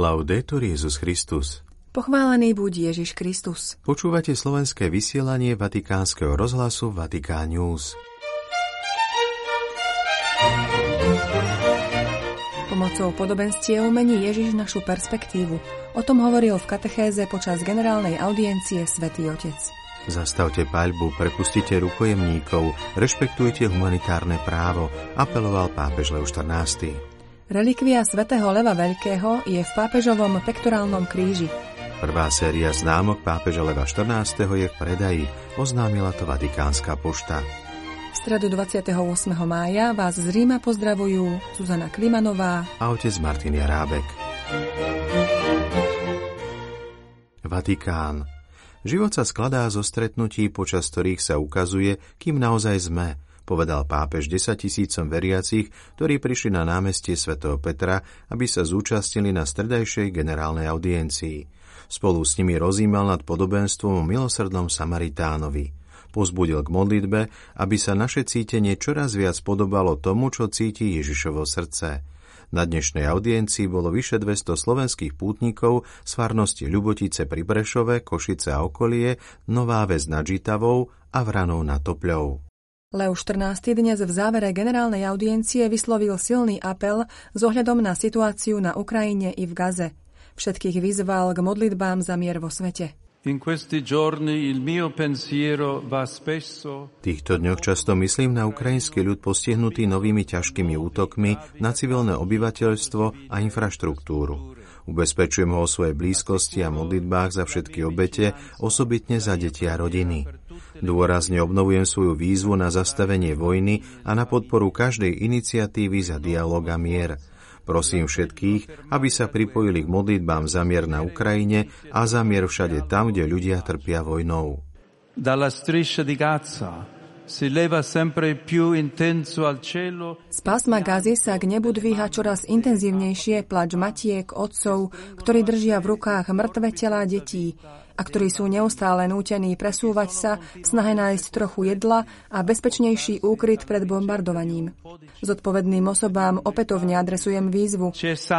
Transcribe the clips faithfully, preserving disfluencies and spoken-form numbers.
Laudetur Jesus Christus. Pochválený buď Ježiš Kristus. Počúvate slovenské vysielanie Vatikánskeho rozhlasu Vatikán News. Pomocou podobenstiev mení Ježiš našu perspektívu. O tom hovoril v katechéze počas generálnej audiencie Svätý Otec. Zastavte paľbu, prepustite rukojemníkov, rešpektujte humanitárne právo, apeloval pápež Leo štrnásty. Relikvia svätého Leva Veľkého je v pápežovom pektorálnom kríži. Prvá séria známok pápeža Leva štrnásteho je v predaji, oznámila to Vatikánska pošta. V stredu dvadsiateho ôsmeho mája vás z Ríma pozdravujú Zuzana Klimanová a otec Martin Jarábek. Vatikán. Život sa skladá zo stretnutí, počas ktorých sa ukazuje, kým naozaj sme, povedal pápež desaťtisícom veriacich, ktorí prišli na námestie svätého Petra, aby sa zúčastnili na stredajšej generálnej audiencii. Spolu s nimi rozímal nad podobenstvom o milosrdnom Samaritánovi. Pozbudil k modlitbe, aby sa naše cítenie čoraz viac podobalo tomu, čo cíti Ježišovo srdce. Na dnešnej audiencii bolo vyše dvesto slovenských pútnikov z farnosti Ľubotice pri Prešove, Košice a okolie, Nová Ves nad Žitavou a Vranov nad Topľou. Leo štrnásty dnes v závere generálnej audiencie vyslovil silný apel s ohľadom na situáciu na Ukrajine i v Gaze. Všetkých vyzval k modlitbám za mier vo svete. In questi giorni il mio pensiero va spesso... V týchto dňoch často myslím na ukrajinský ľud postihnutý novými ťažkými útokmi na civilné obyvateľstvo a infraštruktúru. Ubezpečujem ho o svojej blízkosti a modlitbách za všetky obete, osobitne za deti a rodiny. Dôrazne obnovujem svoju výzvu na zastavenie vojny a na podporu každej iniciatívy za dialóg a mier. Prosím všetkých, aby sa pripojili k modlitbám za mier na Ukrajine a za mier všade tam, kde ľudia trpia vojnou. Dalla striscia di Gaza si leva sempre più intenso al cielo. Z pásma Gazy sa k nebu dvíha čoraz intenzívnejšie plač matiek, otcov, ktorí držia v rukách mŕtve telá detí a ktorí sú neustále nútení presúvať sa v snahe nájsť trochu jedla a bezpečnejší úkryt pred bombardovaním. Zodpovedným osobám opätovne adresujem výzvu.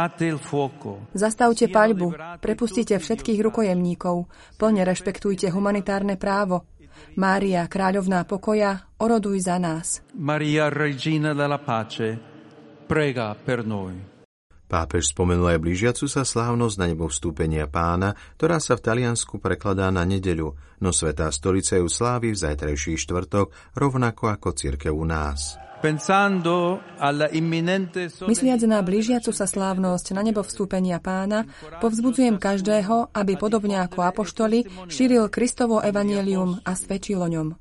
Zastavte paľbu, prepustite všetkých rukojemníkov, plne rešpektujte humanitárne právo. Mária, kráľovná pokoja, oroduj za nás. Maria, regina della pace, prega per noi. Pápež spomenul aj blížiacu sa slávnosť na nebo vstúpenia Pána, ktorá sa v Taliansku prekladá na nedeľu, no Svätá stolica ju slávi v zajtrajší štvrtok, rovnako ako cirkev u nás. Mysliac na blížiacu sa slávnosť na nebo vstúpenia Pána, povzbudzujem každého, aby podobne ako apoštoli šíril Kristovo evanjelium a svedčil o ňom.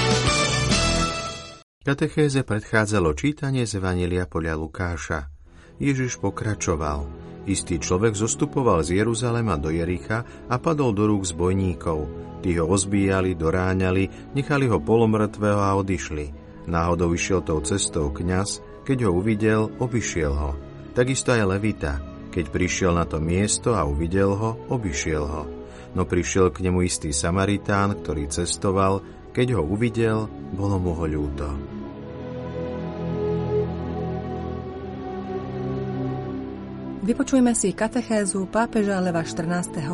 Katechéze predchádzalo čítanie z evanjelia podľa Lukáša. Ježiš pokračoval. Istý človek zostupoval z Jeruzalema do Jericha a padol do rúk zbojníkov. Tí ho ozbíjali, doráňali, nechali ho polomrtvého a odišli. Náhodou išiel tou cestou kňaz, keď ho uvidel, obišiel ho. Takisto aj Levita. Keď prišiel na to miesto a uvidel ho, obišiel ho. No prišiel k nemu istý Samaritán, ktorý cestoval. Keď ho uvidel, bolo mu ho ľúto. Vypočujme si katechézu pápeža Leva štrnásteho.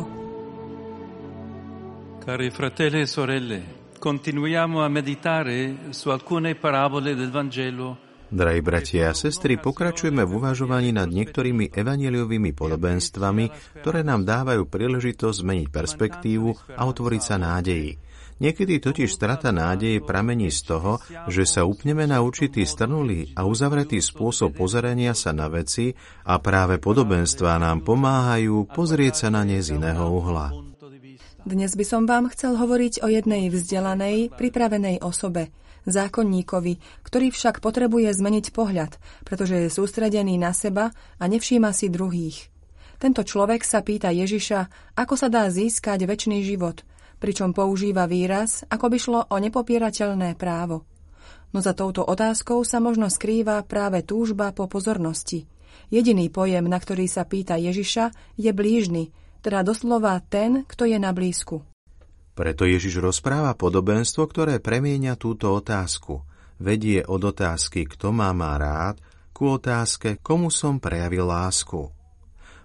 Cari fratelli e sorelle, continuiamo a meditare su alcune parabole del Vangelo. Drahí bratia a sestry, pokračujeme v uvažovaní nad niektorými evanjeliovými podobenstvami, ktoré nám dávajú príležitosť zmeniť perspektívu a otvoriť sa nádeji. Niekedy totiž strata nádeje pramení z toho, že sa upneme na určitý strnulý a uzavretý spôsob pozerania sa na veci a práve podobenstvá nám pomáhajú pozrieť sa na ne z iného uhla. Dnes by som vám chcel hovoriť o jednej vzdelanej, pripravenej osobe, zákonníkovi, ktorý však potrebuje zmeniť pohľad, pretože je sústredený na seba a nevšíma si druhých. Tento človek sa pýta Ježiša, ako sa dá získať večný život, pričom používa výraz, ako by šlo o nepopierateľné právo. No za touto otázkou sa možno skrýva práve túžba po pozornosti. Jediný pojem, na ktorý sa pýta Ježiša, je blížny, teda doslova ten, kto je na blízku. Preto Ježiš rozpráva podobenstvo, ktoré premieňa túto otázku. Vedie od otázky, kto ma má rád, ku otázke, komu som prejavil lásku.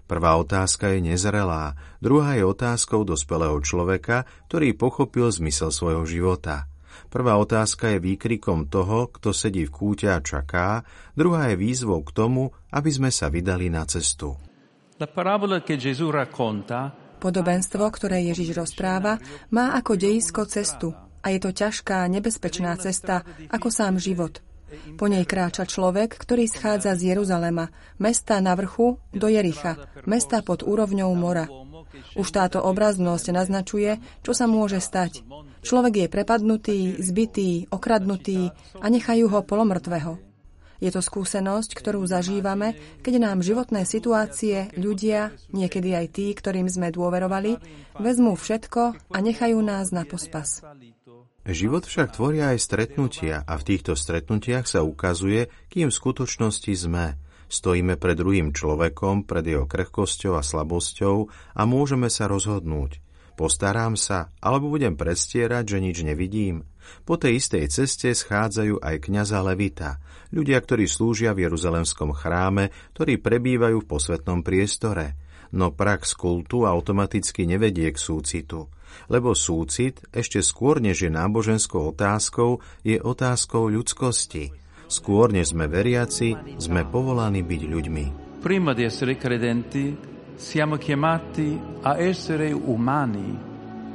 Prvá otázka je nezrelá, druhá je otázkou dospelého človeka, ktorý pochopil zmysel svojho života. Prvá otázka je výkrikom toho, kto sedí v kúte a čaká, druhá je výzvou k tomu, aby sme sa vydali na cestu. La parabola che Gesù racconta Podobenstvo, ktoré Ježiš rozpráva, má ako dejisko cestu a je to ťažká, nebezpečná cesta, ako sám život. Po nej kráča človek, ktorý schádza z Jeruzalema, mesta na vrchu, do Jericha, mesta pod úrovňou mora. Už táto obraznosť naznačuje, čo sa môže stať. Človek je prepadnutý, zbitý, okradnutý a nechajú ho polomrtvého. Je to skúsenosť, ktorú zažívame, keď nám životné situácie, ľudia, niekedy aj tí, ktorým sme dôverovali, vezmú všetko a nechajú nás na pospas. Život však tvoria aj stretnutia a v týchto stretnutiach sa ukazuje, kým v skutočnosti sme. Stojíme pred druhým človekom, pred jeho krehkosťou a slabosťou a môžeme sa rozhodnúť. Postarám sa, alebo budem predstierať, že nič nevidím. Po tej istej ceste schádzajú aj kňaza Levita, ľudia, ktorí slúžia v Jeruzalemskom chráme, ktorí prebývajú v posvätnom priestore. No prax kultu automaticky nevedie k súcitu, lebo súcit, ešte skôr než je náboženskou otázkou, je otázkou ľudskosti. Skôr než sme veriaci, sme povolaní byť ľuďmi. Prima di essere credenti, siamo chiamati a essere umani.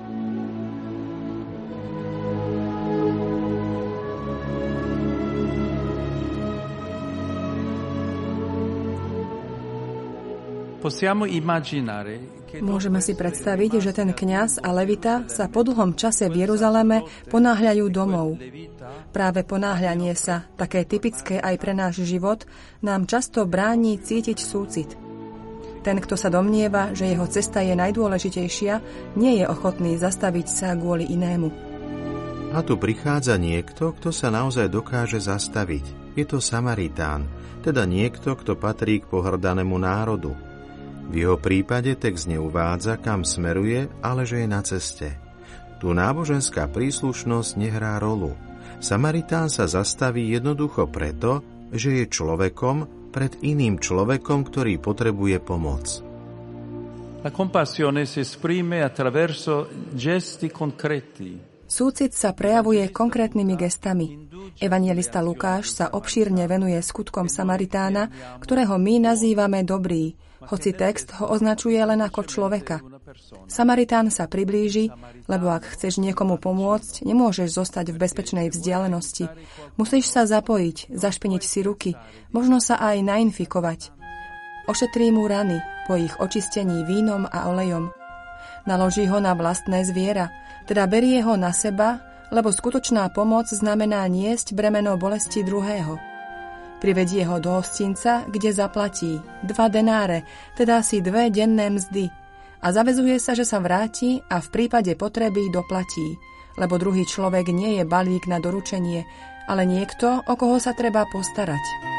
Môžeme si predstaviť, že ten kňaz a levita sa po dlhom čase v Jeruzaleme ponáhľajú domov. Práve ponáhľanie sa, také typické aj pre náš život, nám často bráni cítiť súcit. Ten, kto sa domnieva, že jeho cesta je najdôležitejšia, nie je ochotný zastaviť sa kvôli inému. A tu prichádza niekto, kto sa naozaj dokáže zastaviť. Je to Samaritán, teda niekto, kto patrí k pohrdanému národu. V jeho prípade text neuvádza, kam smeruje, ale že je na ceste. Tu náboženská príslušnosť nehrá rolu. Samaritán sa zastaví jednoducho preto, že je človekom pred iným človekom, ktorý potrebuje pomoc. La compassione si esprime attraverso gesti concreti. Súcit sa prejavuje konkrétnymi gestami. Evanjelista Lukáš sa obšírne venuje skutkom Samaritána, ktorého my nazývame dobrý, hoci text ho označuje len ako človeka. Samaritán sa priblíži, lebo ak chceš niekomu pomôcť, nemôžeš zostať v bezpečnej vzdialenosti. Musíš sa zapojiť, zašpiniť si ruky, možno sa aj nainfikovať. Ošetrí mu rany po ich očistení vínom a olejom. Naloží ho na vlastné zviera, teda berie ho na seba, lebo skutočná pomoc znamená niesť bremeno bolesti druhého. Privedie ho do hostinca, kde zaplatí dva denáre, teda asi dve denné mzdy, a zavezuje sa, že sa vráti a v prípade potreby doplatí, lebo druhý človek nie je balík na doručenie, ale niekto, o koho sa treba postarať.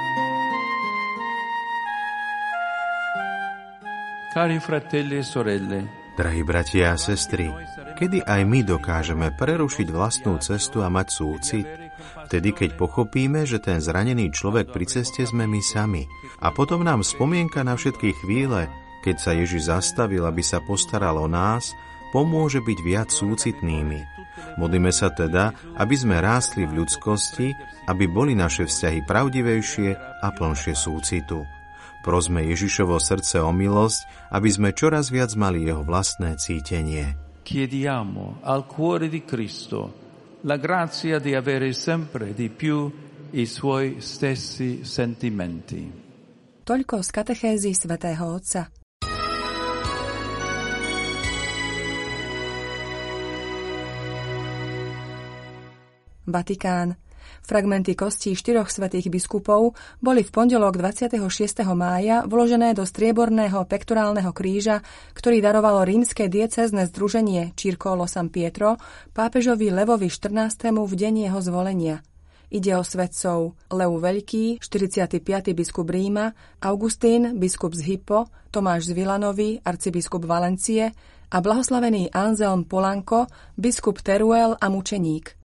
Cari fratelli e sorelle, drahí bratia a sestry, kedy aj my dokážeme prerušiť vlastnú cestu a mať súcit? Vtedy, keď pochopíme, že ten zranený človek pri ceste sme my sami. A potom nám spomienka na všetky chvíle, keď sa Ježiš zastavil, aby sa postaral o nás, pomôže byť viac súcitnými. Modlíme sa teda, aby sme rástli v ľudskosti, aby boli naše vzťahy pravdivejšie a plnšie súcitu. Prosme Ježišovo srdce o milosť, aby sme čoraz viac mali jeho vlastné cítenie. Chiediamo al cuore di Cristo la grazia di avere sempre di più i suoi stessi sentimenti. Toľko z katechézy svätého Otca. Vatikán. Fragmenty kostí štyroch svätých biskupov boli v pondelok dvadsiateho šiesteho mája vložené do strieborného pektorálneho kríža, ktorý darovalo rímske diecézne združenie Circolo San Pietro pápežovi Levovi štrnástemu v deň jeho zvolenia. Ide o svätcov Lev Veľký, štyridsiaty piaty biskup Ríma, Augustín, biskup z Hippo, Tomáš z Vilanovi, arcibiskup Valencie a blahoslavený Anselm Polanco, biskup Teruel a mučeník.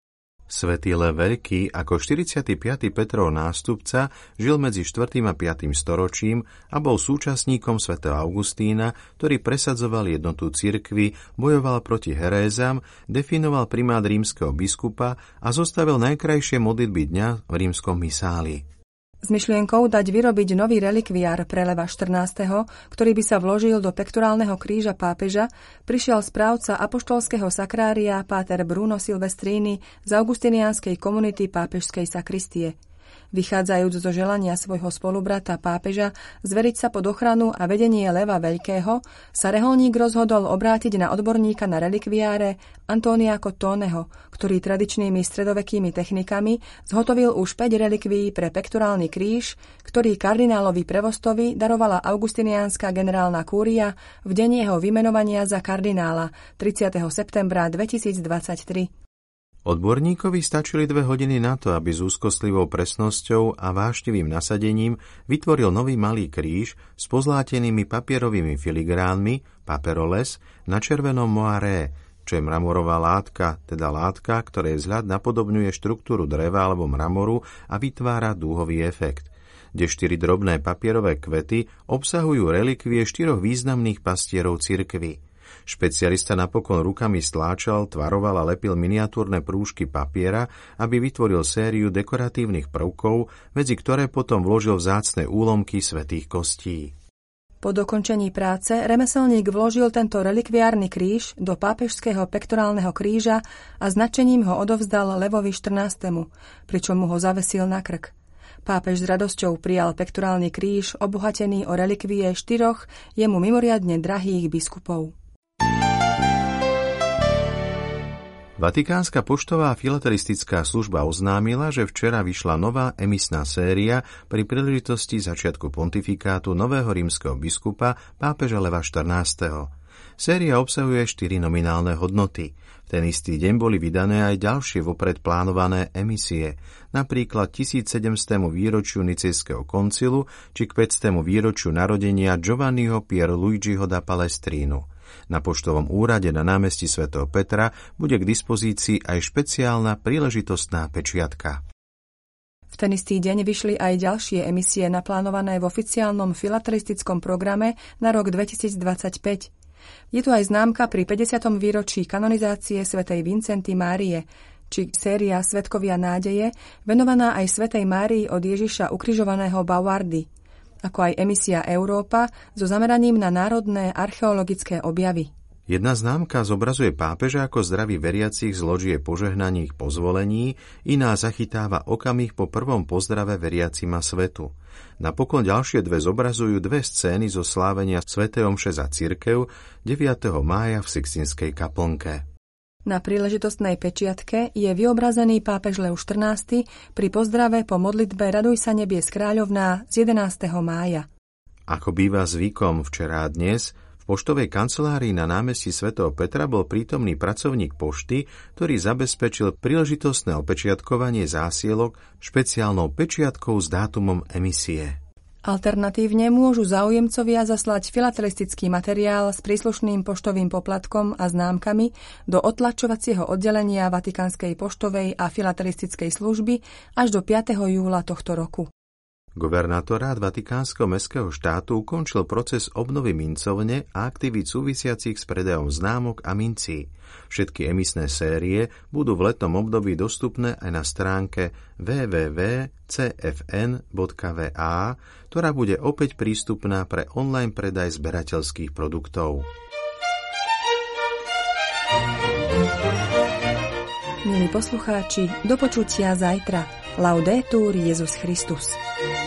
Svätý Lev Veľký ako štyridsiaty piaty Petrov nástupca žil medzi štvrtým a piatym storočím a bol súčasníkom svätého Augustína, ktorý presadzoval jednotu cirkvi, bojoval proti herézam, definoval primát rímskeho biskupa a zostavil najkrajšie modlitby dňa v rímskom misáli. S myšlienkou dať vyrobiť nový relikviár pre Leva štrnásteho, ktorý by sa vložil do pektorálneho kríža pápeža, prišiel správca apoštolského sakrária páter Bruno Silvestrini z augustiniánskej komunity pápežskej sakristie. Vychádzajúc zo želania svojho spolubrata pápeža zveriť sa pod ochranu a vedenie Leva Veľkého, sa reholník rozhodol obrátiť na odborníka na relikviáre Antonia Cottoneho, ktorý tradičnými stredovekými technikami zhotovil už päť relikvií pre pektorálny kríž, ktorý kardinálovi Prevostovi darovala augustiniánska generálna kúria v deň jeho vymenovania za kardinála tridsiateho septembra dvetisícdvadsaťtri. Odborníkovi stačili dve hodiny na to, aby s úzkostlivou presnosťou a vášnivým nasadením vytvoril nový malý kríž s pozlátenými papierovými filigránmi, paperoles, na červenom moiré, čo je mramorová látka, teda látka, ktorej vzhľad napodobňuje štruktúru dreva alebo mramoru a vytvára dúhový efekt, kde štyri drobné papierové kvety obsahujú relikvie štyroch významných pastierov cirkvi. Špecialista napokon rukami stláčal, tvaroval a lepil miniatúrne prúžky papiera, aby vytvoril sériu dekoratívnych prvkov, medzi ktoré potom vložil vzácne úlomky svätých kostí. Po dokončení práce remeselník vložil tento relikviárny kríž do pápežského pektorálneho kríža a značením ho odovzdal Levovi štrnástemu, pričom mu ho zavesil na krk. Pápež s radosťou prijal pektorálny kríž obohatený o relikvie štyroch jemu mimoriadne drahých biskupov. Vatikánska poštová filatelistická služba oznámila, že včera vyšla nová emisná séria pri príležitosti začiatku pontifikátu nového rímskeho biskupa pápeža Leva štrnásteho. Séria obsahuje štyri nominálne hodnoty. V ten istý deň boli vydané aj ďalšie vopred plánované emisie, napríklad tisícsedemstému výročiu Nicejského koncilu či k päťstému výročiu narodenia Giovanniho Pierluigiho da Palestrínu. Na poštovom úrade na námestí svätého Petra bude k dispozícii aj špeciálna príležitostná pečiatka. V ten istý deň vyšli aj ďalšie emisie naplánované v oficiálnom filatelistickom programe na rok dvetisícdvadsaťpäť. Je tu aj známka pri päťdesiatom výročí kanonizácie svätej Vincenty Márie, či séria Svedkovia nádeje, venovaná aj svätej Márii od Ježiša ukrižovaného Bauardy, ako aj emisia Európa so zameraním na národné archeologické objavy. Jedna známka zobrazuje pápeža ako zdravý veriacich z ložie požehnaných pozvolení, iná zachytáva okamih po prvom pozdrave veriacima svetu. Napokon ďalšie dve zobrazujú dve scény zo slávenia svätej omše za cirkev deviateho mája v Sixtinskej kaplnke. Na príležitostnej pečiatke je vyobrazený pápež Lev štrnásty pri pozdrave po modlitbe Raduj sa nebies kráľovná z jedenásteho mája. Ako býva zvykom včera a dnes, v poštovej kancelárii na námestí svätého Petra bol prítomný pracovník pošty, ktorý zabezpečil príležitostné opečiatkovanie zásielok špeciálnou pečiatkou s dátumom emisie. Alternatívne môžu záujemcovia zaslať filatelistický materiál s príslušným poštovým poplatkom a známkami do otlačovacieho oddelenia Vatikánskej poštovej a filatelistickej služby až do piateho júla tohto roku. Guvernátorát Vatikánskeho mestského štátu ukončil proces obnovy mincovne a aktivít súvisiacich s predajom známok a mincí. Všetky emisné série budú v letnom období dostupné aj na stránke w w w bodka c f n bodka v a, ktorá bude opäť prístupná pre online predaj zberateľských produktov. Milí poslucháči, do počutia zajtra. Laudetur Jesus Christus.